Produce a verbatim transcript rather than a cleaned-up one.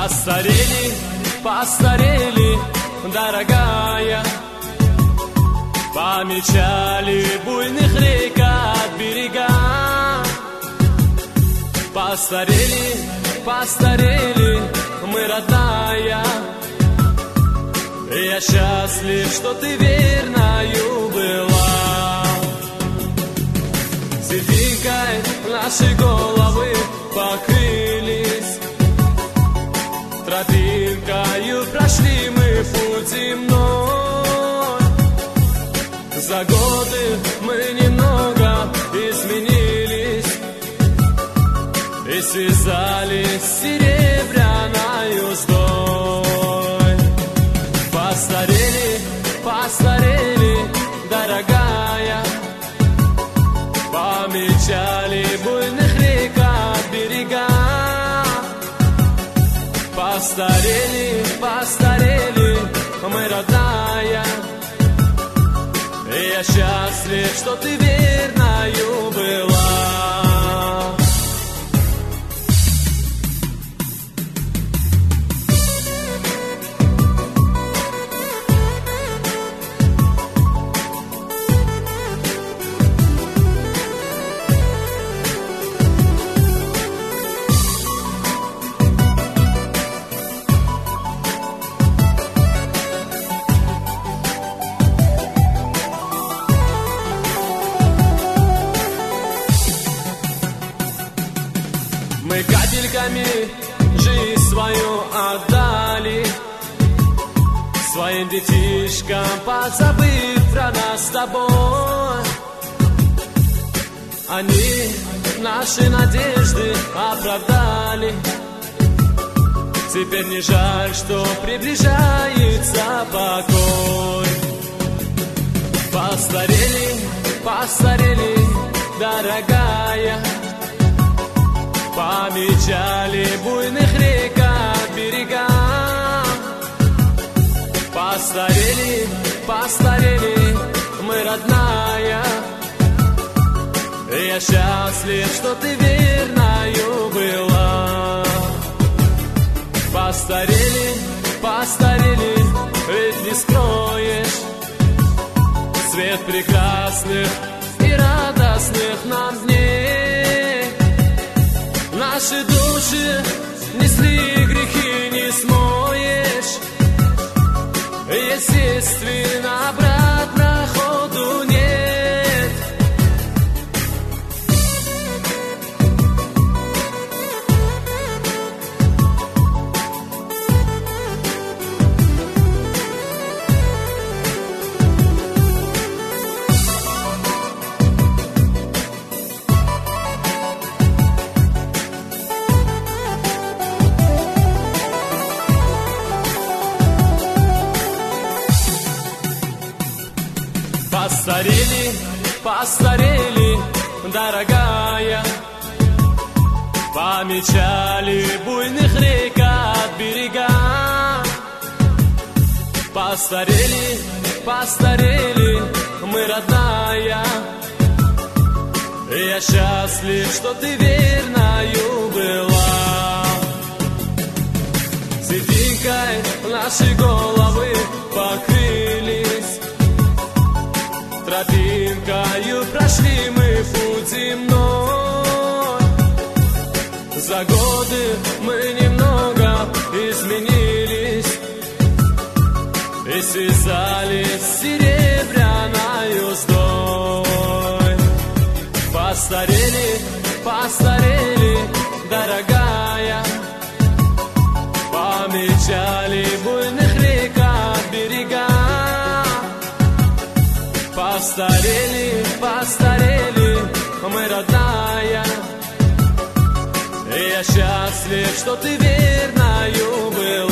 Постарели, постарели, дорогая, помечали буйных рек от берега. Постарели, постарели, мы, родная, я счастлив, что ты верною была. Сединкой наши головы покрылись, тропинкою прошли мы путь земной. За годы мы немного изменились и связались с серебряной уздой. Постарели, постарели, дорогая, помечали буйных рек от берега. Постарели, постарели, мы, родная, я счастлив, что ты верною была. Мы капельками жизнь свою отдали своим детишкам, позабыв про нас с тобой. Они наши надежды оправдали. Теперь не жаль, что приближается покой. Постарели, постарели, дорогая, помечали буйных рек от берега. Постарели, постарели, мы, родная, я счастлив, что ты верною была. Постарели, постарели, ведь не скроешь свет прекрасных и радостных нам дней. Наши души несли грехи, не смоешь. Естественно, обратно ходу нет. Постарели, постарели, дорогая, помечали буйных рек от берега. Постарели, постарели, мы, родная, я счастлив, что ты верною была. Сединкой наши головы покрылись, тропинкою прошли мы путь земной. За годы мы немного изменились и связались с серебряной уздой. Постарели, постарели, дорогая, помечали буйных рек от берега. Постарели, постарели, мы, родная, я счастлив, что ты верною была.